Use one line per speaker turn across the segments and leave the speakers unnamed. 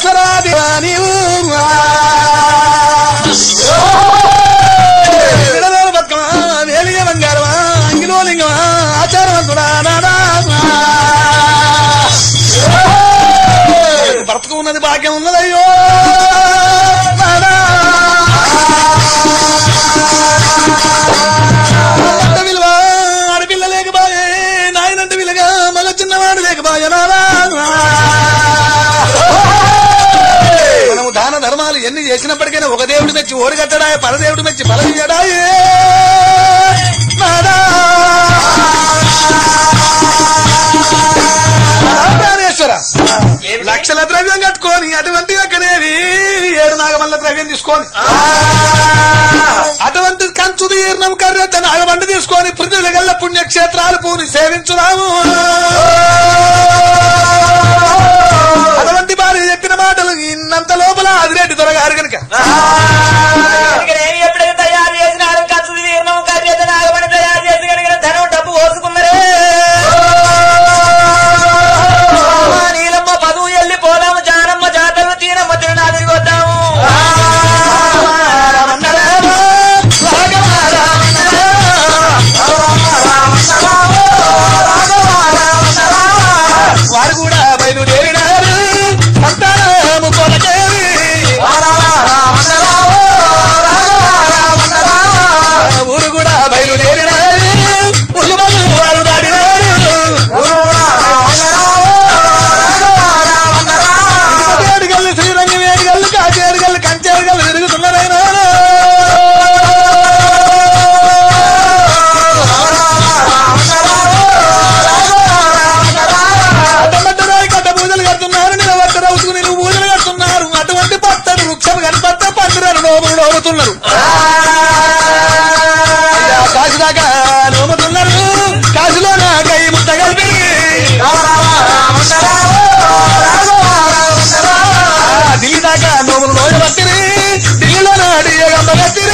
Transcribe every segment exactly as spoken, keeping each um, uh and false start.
పరమేశ్వరా దేవా నీవు బతుకమా వేలిగ బంగారమా అంగిలో లింగమా ఆచారవంతుడా నాదా బ్రతుకు ఉన్నది భాగ్యం ఉన్నదయ్యో విలువ ఆడపిల్ల లేకబాయే నాయనంటే విలుగా మగ చిన్నవాడు లేకబాయ నాదా మనము దాన ధర్మాలు ఎన్ని చేసినప్పటికైనా ఒక దేవుడు మెచ్చి ఓడిగట్టడాయే పరదేవుడు మెచ్చి బలయ్యడాయే నాదా ప్రాణేశ్వర లక్షల ద్రవ్యం కట్టుకొని అటువంటి అక్కడేవి ఏడు నాగమల్ల ద్రవ్యం తీసుకొని అటువంటి కంచు తీర్ణం కర్రెత్త నాగమండ తీసుకొని పృథ్వీల గల్ల పుణ్యక్షేత్రాలు పూని సేవించుదాము అటువంటి భార్య చెప్పిన మాటలు ఇన్నంత లోపల ఆదిరెడ్డి దొరగారు కనుక
ఎప్పుడైతే తయారు చేసినాడు కంచు తీర్ణం కర్రెత్త నాగమండ తయారు చేసి కనుక ధనం డబ్బు పోసుకున్నారే నీలమ్మ పదువు వెళ్ళి పోదాము జానమ్మ జాతరలు తీనమ్మ తిరునాదికి వద్దాము
వారు కూడా బయలుదేరినారు సంతానము కొలచేవి ఊరు కూడా బయలుదేరినారు ఉల్లుమల్లు వారు దాడినారు ఏడుగల్లు శ్రీరంగం ఏడుగల్లు కాచేడుగల్లు కంచేడుగల్లు తిరుగుతున్నారైనా అడ్డమడ్డరాయి కట్ట పూజలు కడుతున్నారు నిలబట్ట రౌతుకు నిలువు పూజలు కడుతున్నారు అటువంటి పత్తడు వృక్షం కనపట్ట పందిరను నోములు నోముతున్నారు కాశీ దాకా నోముతున్నారు కాశీలో నా కై ముట్ట కలిపి ఢిల్లీ దాకా నోములు నోయబట్టిరి ఢిల్లీలో నాడి గంపగట్టిరి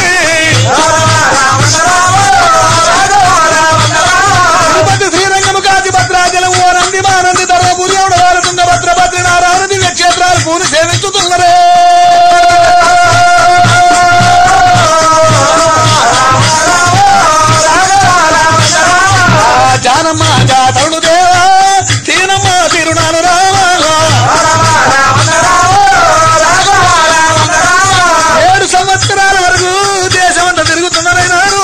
తిరుపతి శ్రీరంగము కాశీ భద్రాచలం ఓ నంది మానంది ధర్మపురి ఎవడవారు తుంగభద్ర భద్రి నారాయణ దివ్య క్షేత్రాలు పూని సేవించుతున్నరే జానమ్మ జాతరుడు దేవా తీనమ్మ తిరునాను రామా ఏడు సంవత్సరాల వరకు దేశమంతా తిరుగుతున్నారైనారు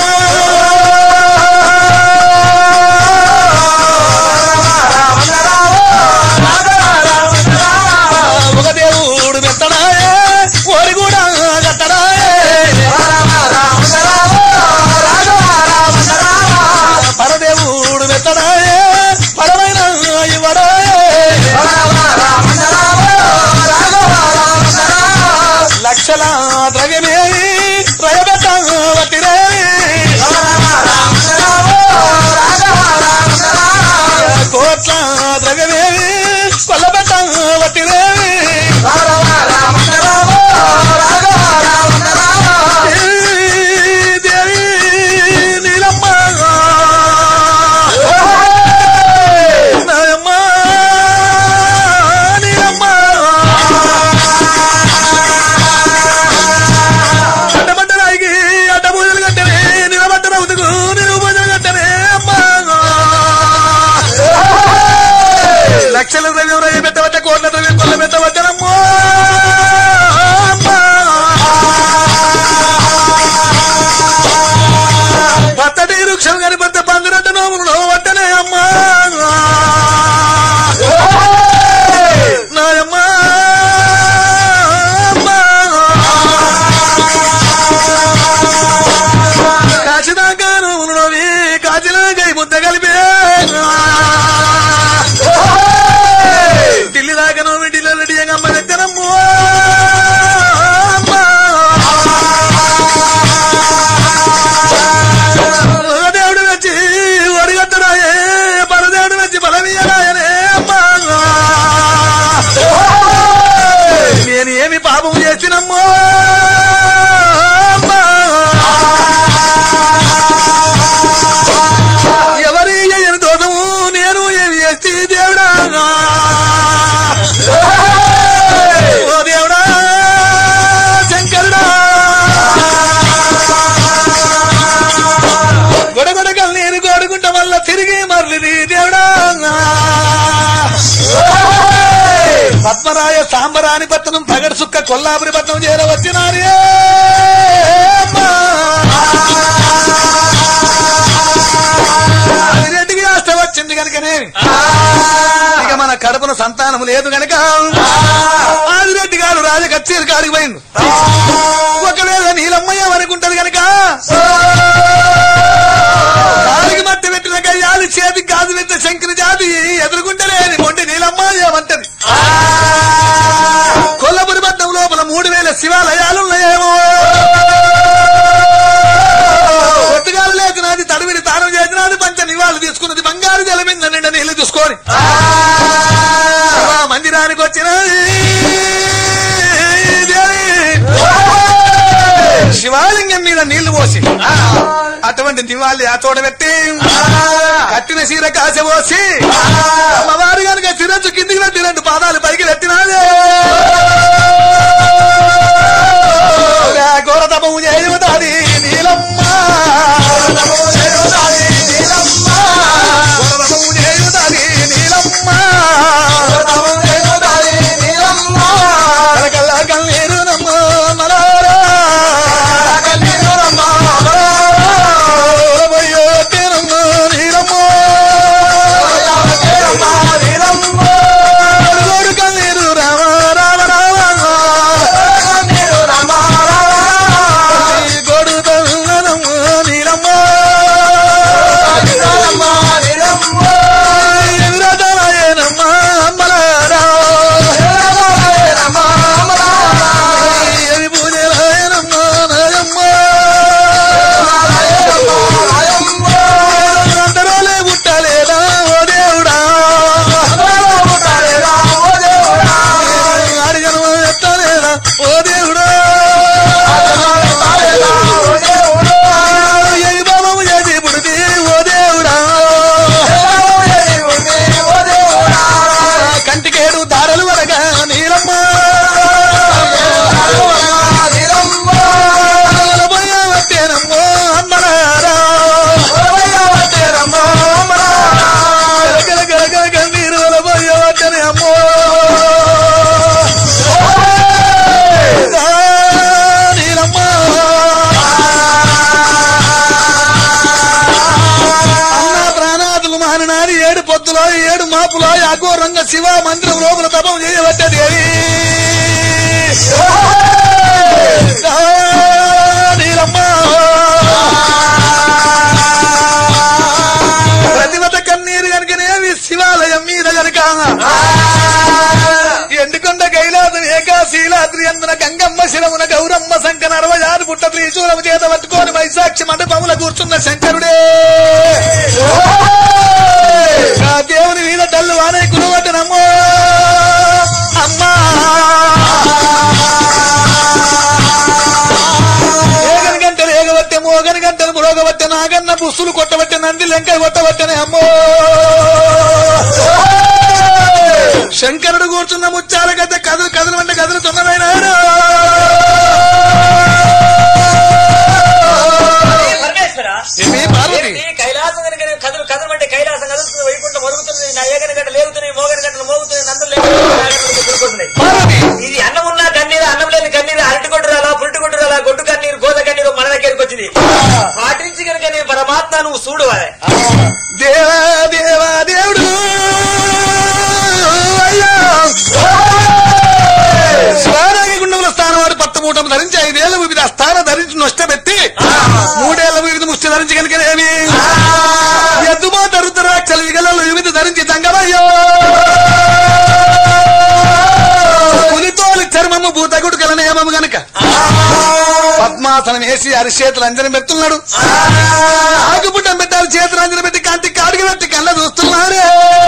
ఒక దేవుడు మెత్తడాయే ఓరి కూడా గట్టడాయే పరదేవుడు మెత్తడాయే పరమైన ఇవ్వడాయే లక్షల ద్రవ్యమేవి రయబెట్ట వట్టిరేవి కోట్ల ద్రవ్యమేవి కొల్లబెట్ట వట్టిరేవి దేవి నీలమ్మ నాయమ్మ నీలమ్మ అడ్డబడ్డ రాయికి అడ్డ పూజలు కట్టనే నిలబడ్డ రౌతుకు నిలువు పూజలు కట్టనే అమ్మా లక్షల ద్రవ్యం రయ్య పెట్టవచ్చ కోట్ల ద్రవ్యం కొల్ల పెట్టవచ్చనమ్మో పత్తటి వృక్షం కనిపెట్ట పందిరట్ట నోములు నోవట్టనే అమ్మా నాయమ్మ కాశీదాకా నోములు నోవి కాశీలో గై ముద్ద కలిపే ఢిల్లీ దాకా నోవి ఢిల్లీ రెడ్డి అమ్మ దగ్గరమ్మో దేవుడు వచ్చి ఒడిగట్టడాయే పరదేవుడు వచ్చి బలమీయడాయనే అమ్మా నేను ఏమి పాపం చేసినమ్మో ఎవరి ఏమి దోషము నేను ఏమి చేసి దేవుడా సాంబరాని పట్టణం పగడు సుక్క కొల్లాపురి పట్టణం చేరవచ్చినారే రెడ్డికి ఆస్త వచ్చింది కనుకనే ఇక మన కడపన సంతానం లేదు గనక ఆదిరెడ్డి గారు రాజకచ్చేరి కాడికి పోయింది. ఒకవేళ నీలమ్మయ్య అనుకుంటది గనక కాలికి మట్టి పెట్టిన గయ్యాలి చేతికి గాజు పెట్టిన శంకరి జాతి ఎదుర్కొంటలేని మొండి నీలమ్మయ్య అంటది. కొల్లపురి పట్నం లోపల మూడు వేల శివాలయాలున్నాయేమో ఒట్టుగాలు లేచినది తడివిడి తానం చేసినది పంచ నివాళులు తీసుకున్నది బంగారు జలమింద నిండా నీళ్లు చూసుకొని మందిరానికి వచ్చినది శివాలింగం మీద నీళ్లు పోసి అటువంటి దివాళి ఆ తోడ పెట్టి కట్టిన సీర కాస పోసి అమ్మవారు కనుక తిరచ్చు కిందికి పెట్టి రెండు పాదాలు పైకి పెట్టినాదే ఘోర తపము చేయుతాది నీలమ్మ కళ్ళ కన్నీరు నమ్మ మలారా కన్నీరు రామ రామ రామ గోడు తల్లనమ్మ నీలమ్మ ఎదురదనమ్మ అమ్మలారా ఎవి పూజలాయనమ్మ నాయమ్మ అందరోలే పుట్టలేదా ఓ దేవుడా ఆడి జన్మ ఎత్తలేదా ఓ దేవుడా ఎవి బాబు చేసి పుడితే ఓ దేవుడా కంటికేడు దారలు వరగా నీలమ్మ పోయవట్టేనమ్మో అమ్మలారా గలగల కన్నీరు పోయవట్టనే అమ్మో నీలమ్మ అన్న ప్రాణాదులు మారినారి ఏడు పొద్దులో ఏడు మాపులో అఘోరంగ శివ మందిరం లోపల తపం చేయబట్టది నీలమ్మ ప్రతిమత కన్నీరు కనుకనేవి శివాలయం మీద కనుక ఎండుకొండ కైలాసం ఏకాశీలాద్రి అందున గంగమ్మ శిరమున గౌరమ్మ శంకర అరవై ఆరు పుట్ట త్రిశూలము చేత పట్టుకొని వైశాక్షి మండపముల కూర్చున్న శంకరుడే ఆ దేవుని మీద డల్లు వానే కురువటనమ్మో అమ్మా ఏగని గంటలు ఏగబట్టే మోగని గంటలు మురోగబట్టే నాగన్న బుస్సులు కొట్టబట్టే నంది లెంకాయ కొట్టబట్టనే అమ్మో శంకరుడు కూర్చున్న ముచ్చాల గద్ద కదులు కదులు అంటే కదులుతున్నదైనా
కైలాసం కనుక కదులు కదులు అంటే కైలాసం కదులుతుంది వైకుంఠం మరుగుతుంది నా ఏగని గంట లేగుతున్నాయి మోగని గంటలు మోగుతున్నాయి నందులు లేకుంటున్నాయి. ఇది అన్నం ఉన్నా కన్నీరు అన్నం లేని కన్నీరు అరటి కొట్టు రాలా పురుటి కొట్టు రాలా గొడ్డు కన్నీరు గోద కన్నీరు మన దగ్గరికి వచ్చింది. పాటించి కనుక నేను పరమాత్మ నువ్వు చూడు
దేవా దేవా దేవుడు శివారాగి గుండముల స్థానం వాడు పత్తమూటం ధరించి ఐదేళ్ల వివిధ స్థానం ధరించి నష్టపెట్టి మూడేళ్ల వివిధ ముష్టి ధరించి కనుకనేమి ఎద్దుమాత రుద్రాక్షలు విగలలో వివిధ ధరించి తంగమయ్యో పులితోలి చర్మము భూతగుడు కల నియమము గనక పద్మాసనం వేసి అరిచేతులు అంజనం పెడుతున్నాడు. ఆకుపుట్టం పెట్టాలి చేతులు అంజనం పెట్టి కంటి కాడికి పెట్టి కళ్ళ చూస్తున్నాడు.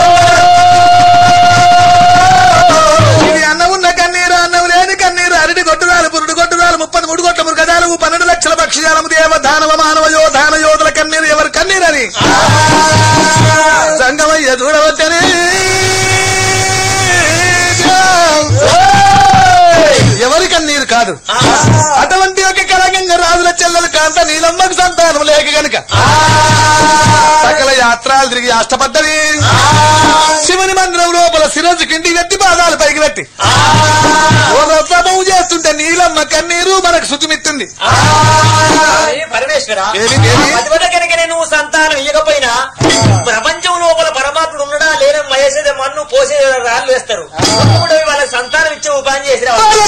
ఇది అన్నం ఉన్న కన్నీరు అన్నం లేని కన్నీరు అరటి కొట్టుదాలు పురుడు కొట్టుదాలు ముప్పది మూడు కోట్ల మృగజాలము పన్నెండు లక్షల పక్షిజాలము దేవ దానవ మానవ యోధాన యోధుల కన్నీరు ఎవరు కన్నీరని సంగమయ్య చూడవచ్చని ఎవరి కన్నీరు కాదు. అటువంటి ఒక కలగంగ రాజుల చెల్లెలు కాంత నీలమ్మకు సంతానం లేక గనుక సకల యాత్రలు తిరిగి అష్టపడ్డవి. శివుని మందిరం లోపల శిరస్సు కిందికి పెట్టి పాదాలు పైకి పెట్టి నీలమ్మ కన్నీరు మనకు శుతిమిత్తుంది.
పరమేశ్వర
ఏమి దేవి?
అదివద కనుకనే నువ్వు సంతానం ఇయ్యకపోయినా ప్రపంచం లోపల పరమాత్ముడు ఉండడా లేని మయేసేదే మన్ను పోసే రాళ్ళు వేస్తారు. వాళ్ళకి సంతానం ఇచ్చే ఉపాయం చేసి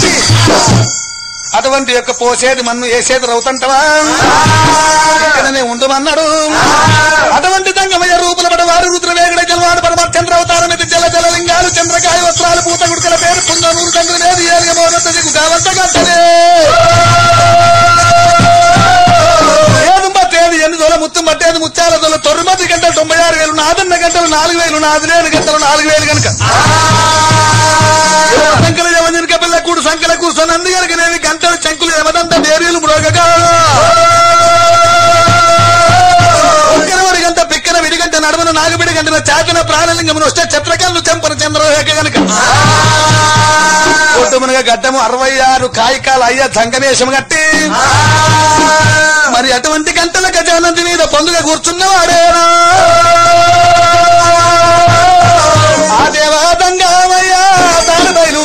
అటువంటి యొక్క పోసేది మన్ను వేసేది రౌతంటవా ఇక్కడనే ఉండమన్నాడు. అటువంటి దంగమయ్య రూపుల పడ వారు రుద్రవేగడ జలవాడు పరమాత్మ చంద్ర అవతారం ఇది జల జల లింగాలు చంద్రకాయ వస్త్రాలు పూత గుడికల పేరు పుంగనూరు చంద్రవేది ఏలిగ మోనత దిగు కావంత గంటనే ఏది ఎన్ని దొల ముత్తు మట్టేది ముత్యాల దొల తొమ్మిది గంటలు తొంభై ఆరు వేలు నాదన్న గంటలు నాలుగు వేలు నాదిలేని గంటలు నాలుగు వేలు కనుక సంకల యమజనక పిల్ల కూడు సంకల కూర్చొని అంది కనుకనేవి గంటలు చంకులు యమదంత డేరీలు మ్రోగగా ఒక్కరవరి గంట పిక్కన విడిగంట నడుమన నాగబిడి గంటన చాకిన ప్రాణలింగమును వస్తే చిత్రకల్లు చెంపన చంద్రరేఖ గనుక కుటుంబనగా గడ్డము అరవై ఆరు కాయికాలు అయ్యా సంగమేశం కట్టి మరి అటువంటి గంటల గజానంది మీద పొందుగా కూర్చున్నవాడేనా ఆ దేవాదంగామయ్యా తన బయలు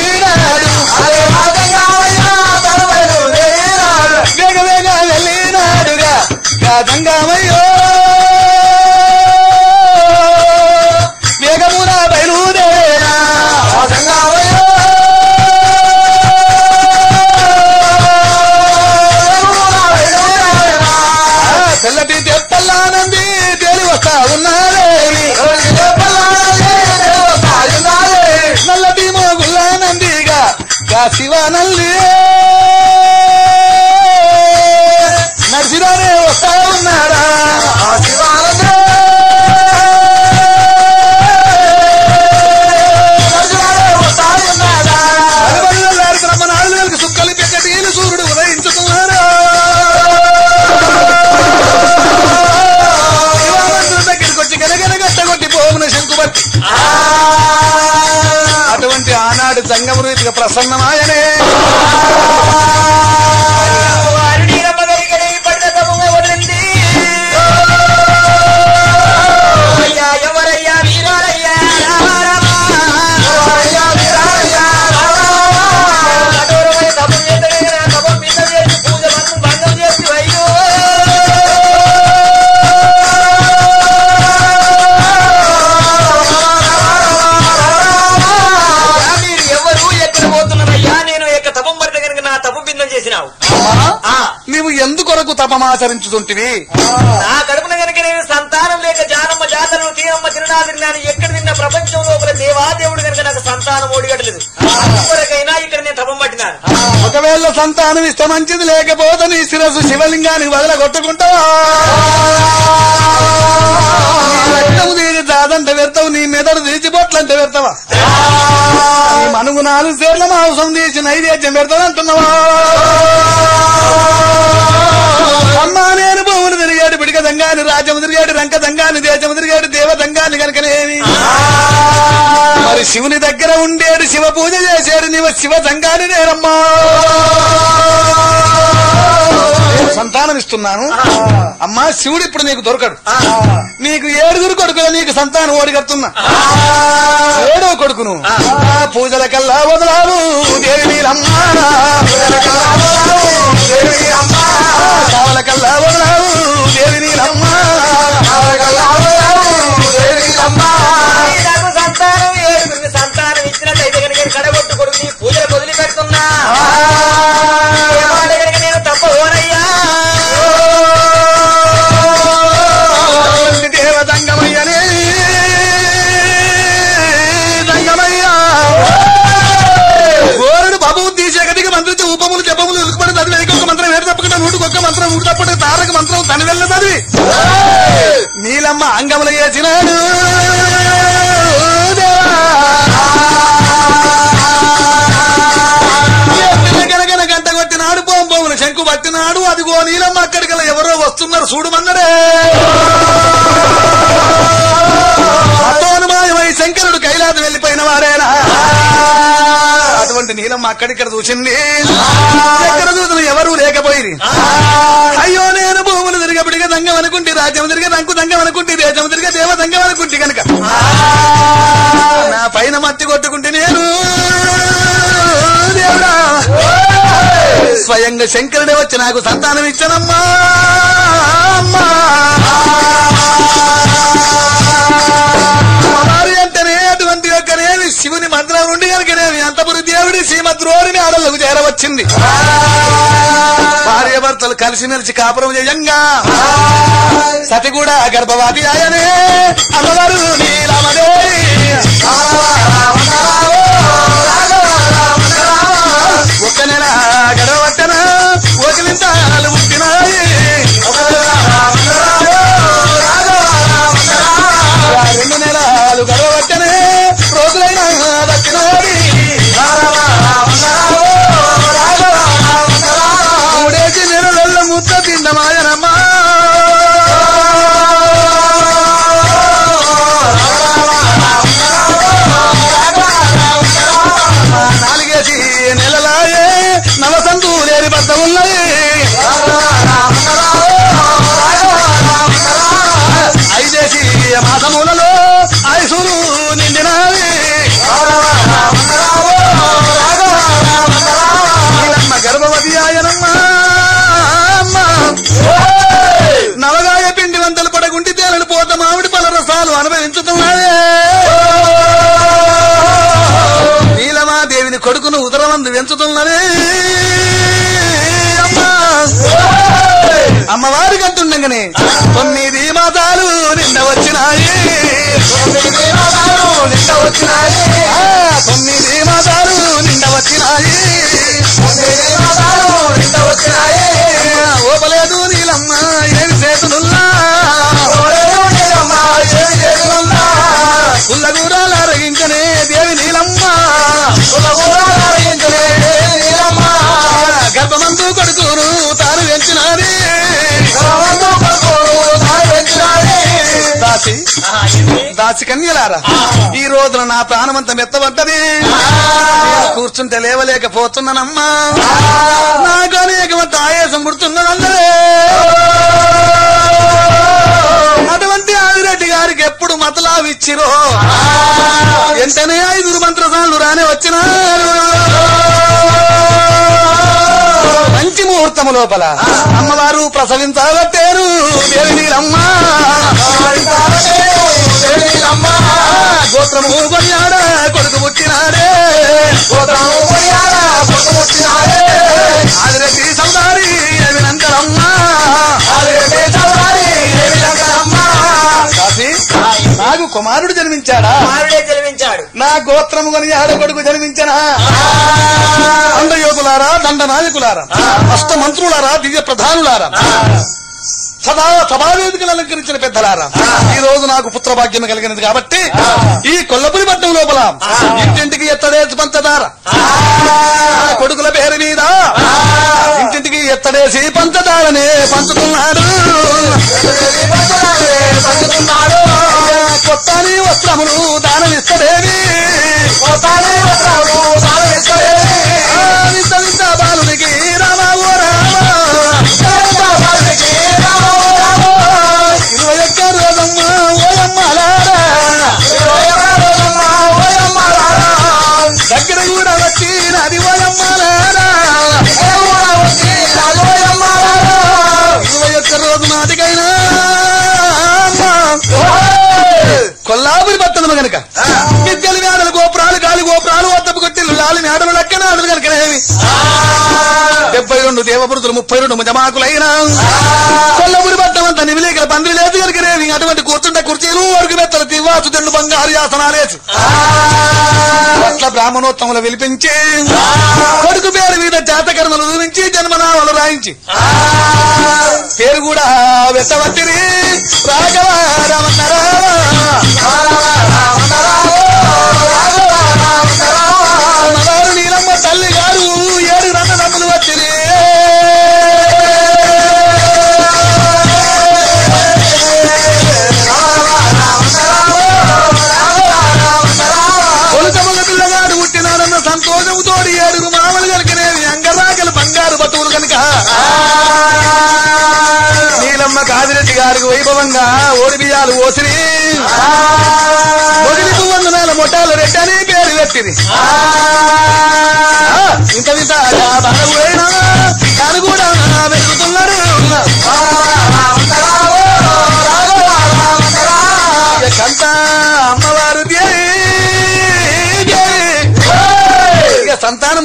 వేగ వేగ వెళ్ళినాడుగా దంగామయ్యో వేగమున బయలుదేరా దంగామయ్యో తెల్లటి తెప్పల్లానంది తేలి వస్తా ఉన్నారే నల్లటి మోగుల్లానందిగా గా శివానల్లి నడిచిరానే వస్తా ఉన్నారా శివానంద బ్రహ్మనాడు సుక్కలి పెక్కటీలు సూర్యుడు ఉదయించుకున్నారా శంకుబట్టి అటువంటి ఆనాడు జంగము రీతిగా ప్రసన్నమాయనే
అయ్యా ఎవరయ్యా వీరారయ్యా తపం చేసి తపం మీద చేసి పూజ భంగం చేసి అయ్యో చేసినావు
నీవు ఎందుకొరకు తపమాచరించుతుంటివి
నా కడుపున కనుక నేను సంతానం లేక జానమ్మ జాతరలు తీరమ్మ తిరునాదిరి నాని ఎక్కడ నిన్న ప్రపంచం లోపల దేవాదేవుడు కనుక నాకు సంతానం ఓడిగట్టలేదు కొరకైనా ఇక్కడ నేను తపం పట్టినాను.
ఒకవేళ సంతానం ఇస్తే మంచిది లేకపోతే నీ శిరస్సు శివలింగానికి వదల కొట్టుకుంటావా దాదంటే పెడతావు నీ మెదడు తీర్చిపోట్లంటే పెడతావా నీ మనుగు నాలుగు సేర్ల మాంసం తీసి నైవేద్యం పెడతావు అంటున్నావా అమ్మా నేను భూములు తిరిగాడు పిడిక దంగాని రాజ్యము తిరిగాడు రంక దంగాని దేశము తిరిగాడు దేవ దంగాని కనుకనేమి మరి శివుని దగ్గర ఉండేడు శివ పూజ చేశాడు నీవు శివ దంగాని నేరమ్మా సంతానం ఇస్తున్నాను అమ్మా శివుడు ఇప్పుడు నీకు దొరకడు నీకు ఏడుగురు కొడుకులు నీకు సంతానం ఓడిగడుతున్నా ఏడో కొడుకును పూజల కల్లా వదలావు దేవి నీలమ్మా కావల కల్లా వదలావు దేవి నీలమ్మా
నాకు సంతానం ఏడుగురికి సంతానం ఇచ్చినట్లయితే కనుక కడగొట్టు కొడుకు నీ పూజలు వదిలి పెడుతున్నా నేను తప్ప ఓరయ్యా
దేవ దంగమయ్యనే దంగమయ్యా గోరుడు బాబు తీసే గదికి మంత్రించి ఉపములు జపములు ఉరుకుపడి చదివి ఒక మంత్రం ఏడు తప్పకుండా నూటికి ఒక్క మంత్రం ఊడు తప్పటి తారక మంత్రం తన వెళ్ళ చదివి నీలమ్మ అంగములు చేసినాడు గనగన గంట కొట్టినాడు పోంపోములు శంకు పట్టినాడు అదిగో నీలమ్మ అక్కడికల్లా ఎవరో వస్తున్నారు చూడమన్నడే అతోనుమాయమై శంకరుడు కైలాసం వెళ్లిపోయిన వాడేనా అటువంటి నీలమ్మ అక్కడిక్కడ చూసింది ఎక్కడ చూసిన ఎవరూ లేకపోయింది అయ్యో నేను భూములు తిరిగబడిగా దంగం అనుకుంటే రాజ్యం తిరిగే రంకు దంగం అనుకుంటే దేశం తిరిగే దేవ దంగం అనుకుంటే కనుక నా పైన మట్టి కొట్టుకుంటే నేను దేవుడా స్వయంగా శంకరుడే వచ్చి నాకు సంతానం ఇచ్చానమ్మా అమ్మా. అమ్మవారి అంటేనే అటువంటి యొక్కనేమి శివుని మంత్రం ఉండి కనుకనేమి అంతపురి దేవుడి శ్రీమద్రోడిని ఆడలకు చేరవచ్చింది. భార్య భర్తలు కలిసిమెలిసి కాపురం చేయంగా సతి కూడా గర్భవతి ఆయనే అమ్మవారు నీలమదేవి. ఒక్క నెల గడవట్టన ఒకలింతాలు పుట్టినాయి. రెండు నెలలు గడవట్టనే రోజులైనా దక్కినాయి. మూడేసి నెలల ముద్ద తిండమాయనమ్మా. నాలుగేసి నెలలాయే నవసంతు లేని బద్ద ఉన్నాయి. ఐదేసి మాసములలో ఆయుసులు నిండినాయి. గర్భవతి ఆయనమ్మా. నవగాయ పిండి వంటలు పడగుంటి తేలని పోత మామిడి పల రసాలు అనుభవించుతున్నాడే. నీలమాదేవిని కొడుకును ఉదరమందు పెంచుతున్నదే అమ్మా. అమ్మవారికి అంటుండగానే తొమ్మిది మాసాలు నిండ వచ్చినాయి. తొమ్మిది మాసాలు నిండ వచ్చినాయి. ఓపలేదు నీలమ్మ ఏమి చేతునుల్లా. పుల్లగూరాలు అరగించనే దేవి నీలమ్మ. గర్భమందు కొడుకును తాను పెంచినాది. దాసి దాసి కన్యలారా, ఈ రోజున నా ప్రాణమంతా మెత్తబడ్డది. కూర్చుంటే లేవలేకపోతున్నానమ్మా. నాకు అనేకమంత ఆయాసం పుడుతున్నదన్నదే. అటువంటి ఆదిరెడ్డి గారికి ఎప్పుడు మతలావిచ్చిరో వెంటనే ఐదుగురు మంత్రసాలు రానే వచ్చినారు. మంచి ముహూర్తము లోపల అమ్మవారు ప్రసవించబట్టారు. దేవి నీలమ్మ గోత్రము కొనియాడ కొడుకు పుట్టినాడే. ఆదిరెడ్డి సౌదారి అభినందనమ్మ. నాకు కుమారుడు జన్మించాడా?
కుమారుడే జన్మించాడు.
నా గోత్రము కొని ఆడ కొడుకు జన్మించనా? దండయోగులారా, దండ నాయకులారా, అష్ట మంత్రులారా, దివ్య ప్రధానులారా, సదా సభావేదికలు అలంకరించిన పెద్దలారా, ఈ రోజు నాకు పుత్ర భాగ్యం కలిగినది కాబట్టి ఈ కొల్లపురి పట్టణం లోపల ఇంటింటికి ఎత్తడేసి పంచదార కొడుకుల పేరు మీద ఇంటింటికి ఎత్తడేసి పంచదారనే పంచుతున్నాడు. కొత్తని వస్త్రములు దానమిస్తడేవి. వింత వింత బాలునికి రామావో రామ. ఇరవై ఒక్క రోజమ్మ ఓయమ్మలారా, దగ్గర కూడా వచ్చి నది ఓయమ్మలారా. ఇరవై ఒక్క రోజు నాటికైనా కొల్లాపురి పట్టణము గనక విద్యలు మేడలు గోపురాలు గాలి గోపురాలు వద్దపు కొట్టిల్లు లాలి మేడలు లెక్కన ఆడలు కనుకనేవి డెబ్బై రెండు దేవపురుతులు ముప్పై రెండు జమాకులైనా కొల్లపురి పట్టణం అంతా నివిలేకల పందిరి లేదు కనుకనేవి. అటువంటి కూర్చుంటే కుర్చీలు వరకు మెత్తలు తివ్వాసు తెండు బంగారు యాసనాలేసి అట్లా బ్రాహ్మణోత్తములు విలిపించి కొడుకు పేరు మీద జాతకర్మలు చూపించి జన్మనామాలు రాయించి పేరు కూడా వెత్తవత్తిరి రాఘవ రామన్నరా. అమ్మవారు నీలమ్మ తల్లి గారు ఏడు రన్న నమ్ములు వచ్చిరి. కొలుతమగ పిల్లగాడు పుట్టినాడన్న సంతోషముతోడి ఏడుగురు మామలు కనుకనేవి అంగరాకలు బంగారు బతువులు కనుక నీలమ్మ కాదిరెడ్డి గారికి వైభవంగా ఓడి బియ్యాలు ఓసిరి మొగిలిపు వందనాల మొట్టాలు రెడ్డని పేరు పెట్టింది. ఇంత విధంగా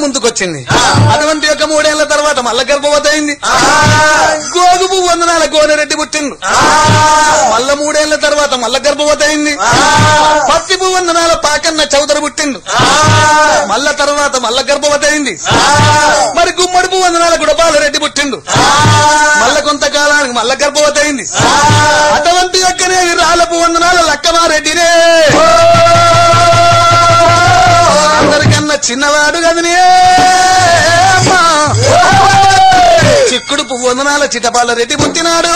ముందుకొచ్చింది. అటువంటి యొక్క మూడేళ్ల తర్వాత మల్ల గర్భవతి అయింది. గోగు పువ్వు వందనాల గోనెరెడ్డి పుట్టిండు. మల్ల మూడేళ్ల తర్వాత మల్ల గర్భవతి అయింది. పత్తి పువ్వు వందనాల పాకన్న చౌదరి పుట్టిండు. మల్ల తర్వాత మల్ల గర్భవతి అయింది. మరి గుమ్మడి పువ్వు వందనాల గుడపాలరెడ్డి పుట్టిండు. మల్ల కొంతకాలానికి మల్ల గర్భవతి అయింది. అటువంటి యొక్కనే రాళ్ళపు వందనాల లక్కమారెడ్డినే అందరికన్నా చిన్నవాడు కదనే చిక్కుడు పువ్వు వందనాల చిటపాల రెడ్డి పుట్టినాడు.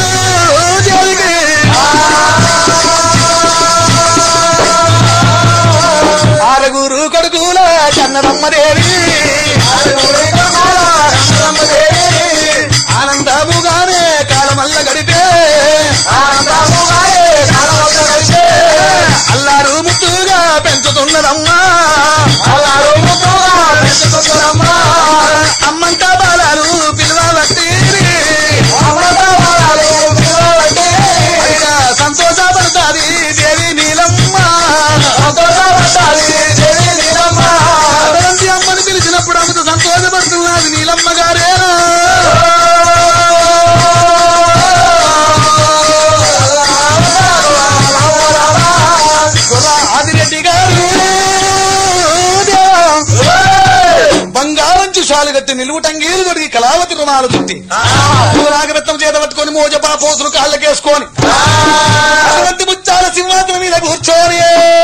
ఆరుగురు కొడుకుల కన్నదమ్మదేవి ఆనందముగానే కాలమల్ల గడిపే అల్లారు ముద్దుగా పెంచుతున్నదమ్మా అమ్మంతా బాలాలు పిలవబట్టి సంతోషపడతాది దేవి నీలమ్మ. అమ్మని పిలిచినప్పుడు అమ్మతో సంతోషపడుతున్నది నీలమ్మ గారేనా. ఆదిరెడ్డి గారు బంగారం చుషాలు కట్టి నిలువుటంగీలు దొరికి కళావతి రుణాలు చుట్టి నాగబెత్తం చేత పట్టుకొని మోజపా పోసులు కాళ్ళకేసుకొని అటువంటి ముచ్చాల సింహాసనం మీద కూర్చొని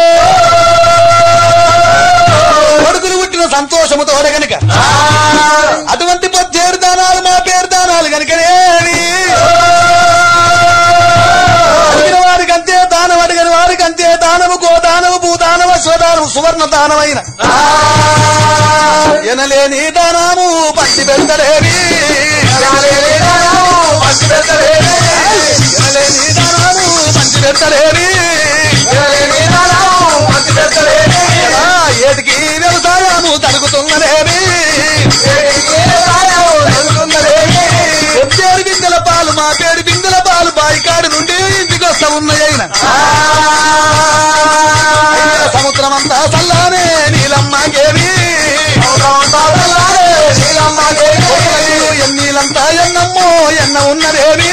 కొడుకులు పుట్టిన సంతోషముతో గనుక అటువంటి పద్దెడు దానాలు మా పేరు దానాలు కనుకనేవి అడిగిన వారికి అంతే దానం, అడిగిన వారికి అంతే దానము. గోదానము, భూదానము, స్వదానము, సువర్ణ దానమైన ఎనలేని దానము పంచి పెడతలేవి. ఎనలేని దానము పంచి పెడతలేవి. ఏటికి వ్యవసాయము తరుగుతున్నదేవి. పేరు బిందెల పాలు మా పేరు బిందెల పాలు బాయికాడు నుండి ఇంటికి వస్తా ఉన్నాయన సముద్రం అంతా చల్లానే నీలమ్మగేవి. ఎన్నీలంతా ఎన్నమ్మో ఎన్న ఉన్నదేవి.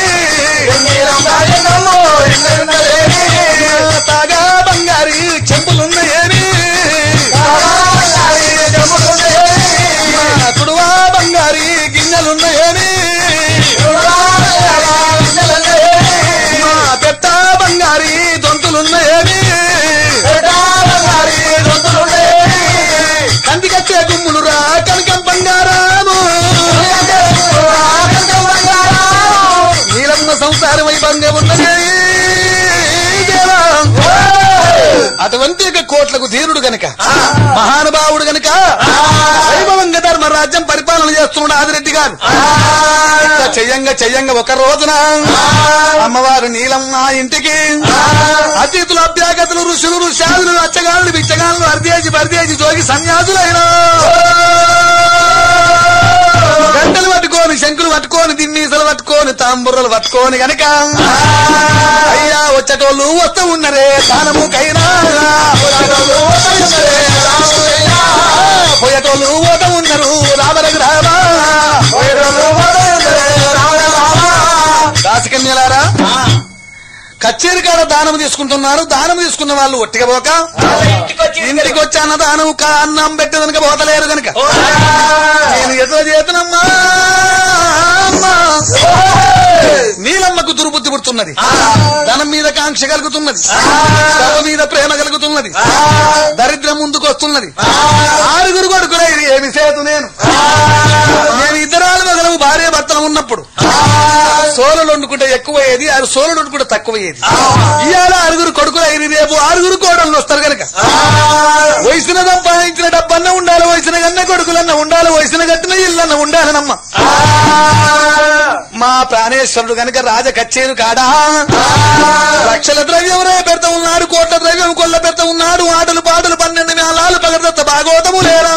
తాగా బంగారి చెంపులున్నాయేవి. కుడువా బంగారి గిన్నెలున్నాయేవి. పెట్ట బంగారి దొంతులున్నాయేవి. కందికచ్చే గుమ్ములు రా కనకం బంగారాము. నీలమ్మ సంసారం వైభంగా ఉన్నది. అటువంటి కోట్లకు ధీరుడు గనక మహానుభావుడు గనక వైభవంగా ధర్మరాజ్యం పరిపాలన చేస్తున్నాడు ఆదిరెడ్డి గారు. చెయ్యంగా చెయ్యంగా ఒక రోజున అమ్మవారు నీలమ్మ ఇంటికి అతిథులు, అభ్యాగతులు, ఋషులు, ఋషాదులు, అచ్చగాళ్ళు, బిచ్చగాళ్ళు, అర్దేజి బర్దేజి జోగి సన్యాసులైన గంటలు పట్టుకొని, శంకులు పట్టుకొని, దిన్నీసలు పట్టుకొని, తాంబుర్రలు పట్టుకొని గనక అయ్యా వచ్చేటోళ్ళు వస్తూ ఉన్నరే దానముకైనా, పోయేటోళ్ళు పోతూ ఉన్నారు రామరగ్రామా. దాసికన్యలారా కచ్చేరి కాడ దానం తీసుకుంటున్నారు. దానం తీసుకున్న వాళ్ళు ఒట్టిగా పోక ఇంటికి వచ్చి అన్న దానం అన్నం పెట్టదనక పోతలేరు గనక నేను ఎదురు చేతునమ్మా. నీలమ్మకు దుర్బుద్ధి పుడుతున్నది, ధనం మీద కాంక్ష కలుగుతున్నది, సభ మీద ప్రేమ కలుగుతున్నది, దరిద్రం ముందుకు వస్తున్నది. ఆరుగురు కొడుకులై ఏమి సేతు నేను నేను ఇద్దరాలు మగలము భార్య భర్తలు ఉన్నప్పుడు సోలలు వండుకుంటే ఎక్కువయ్యేది, ఆరు సోలలు వండుకుంటే తక్కువయ్యేది. ఇవాళ ఆరుగురు కొడుకులైన రేపు ఆరుగురు కోడళ్ళు వస్తారు కనుక వయసున సంపాదించిన డబ్బన్న ఉండాలి, వయసున కన్న కొడుకులన్న ఉండాలి, వయసున కట్టిన ఇల్లన్న ఉండాలనమ్మ. మా ప్రాణేశ్వరుడు గనక రాజ కచ్చేరు కాడా లక్షల ద్రవ్యం రే పెడతా ఉన్నాడు, కోట్ల ద్రవ్యం కొల్ల పెడతా ఉన్నాడు. ఆటలు పాటలు పన్నెండు మేళాలు పగడత భాగవతము లేరా.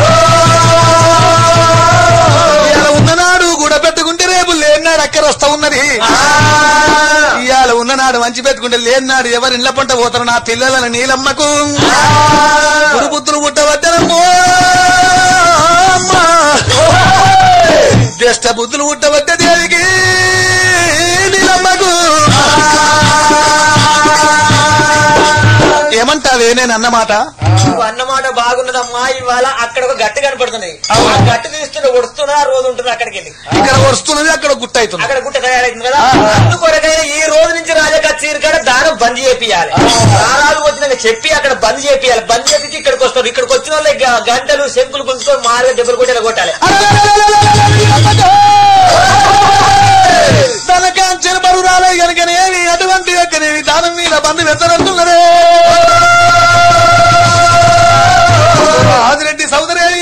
ఇవాళ ఉన్ననాడు గుడ పెట్టుకుంటే రేపు లేనాడు అక్కర వస్తా ఉన్నది. ఇవాళ ఉన్ననాడు మంచి పెట్టుకుంటే లేనాడు ఎవరి ఇళ్ల పంట పోతారు. నా పిల్లలను నీలమ్మకు గురుపుత్రులు పుట్టవద్దనమ్మో జ్యేష్ఠ బుద్ధులు ఉట్టబట్టే దేవికి నీలమ్మకు ఏమంటావే నేను అన్నమాట
నువ్వు అన్నమాట బాగున్నదమ్మా. ఇవాళ అక్కడ ఒక గట్టి కనపడుతుంది. ఆ గట్టి తీస్తున్న వస్తున్నా రోజు ఉంటుంది అక్కడికి వెళ్ళి.
ఇక్కడ వస్తున్నది అక్కడ గుట్ట అవుతుంది,
అక్కడ గుట్ట తయారైతుంది కదా. అందుకొరకైనా ఈ రోజు నుంచి రాజకచ్చీరు కాడ దానం బంద్ చేపియాలి. దానాలు వచ్చినాక చెప్పి అక్కడ బంద్ చేపియాలి. బంద్ చేపించి ఇక్కడికి వస్తారు. ఇక్కడికి వచ్చిన వాళ్ళకి గంటలు శంకులు గుంజుకొని మారుగా దెబ్బలు కొట్టేలా కొట్టాలి.
తనకాంచిన బరురాలే కనుకనేవి అటువంటి యొక్కనేవి దానం మీద బంధు వెత్తనంటున్నదే ఆదిరెడ్డి సోదరేవి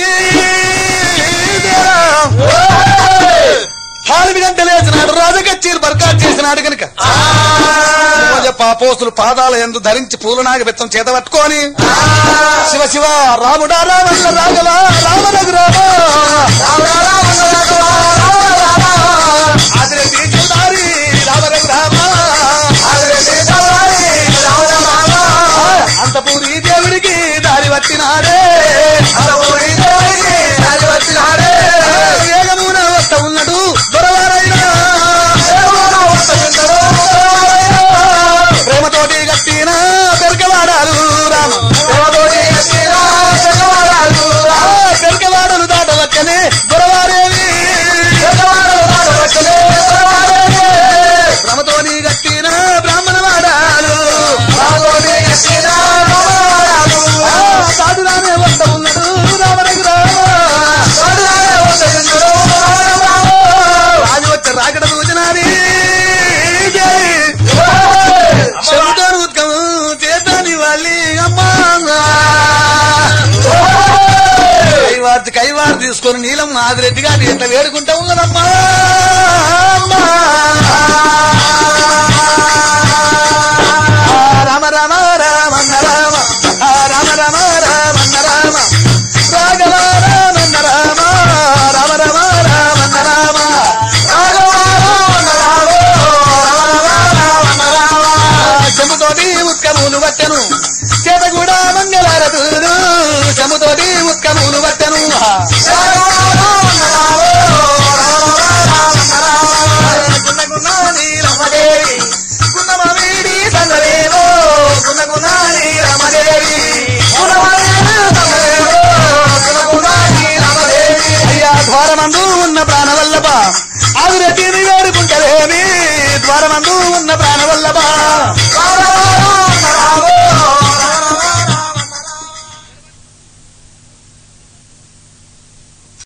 హాలిమి గంట లేచినాడు రాజకచ్చీలు బర్కాట్ చేసినాడు కనుక పాపోసులు పాదాల ఎందు ధరించి పూలనాగ బెత్తం చేత పట్టుకొని శివ శివ రాముడా రామల్ల రాఘవ రామ రఘురామ ఆదిరెడ్డి చౌదారి రామ రఘురామ అంతపూరి దేవుడికి దారి వచ్చినాడే వేగమున వస్త ఉన్నాడు దొరవారైనా ప్రేమతోటి గట్టిన పెరకవాడాలు రామ పెరకవాడలు దాటవచ్చనే దొరవారేవి ప్రేమతోటి గట్టిన బ్రాహ్మణ వాడాలు సాధురామే వస్త ఉన్నాడు రామరఘు రాజు వచ్చే రాకడ సూచనాది శబ్దాను ఉత్కము చేతాని వాళ్ళి అమ్మా కైవార్తి కైవారు తీసుకొని నీలం ఆదిరెడ్డి గారు ఎట్లా వేడుకుంటా ఉన్నదమ్మా.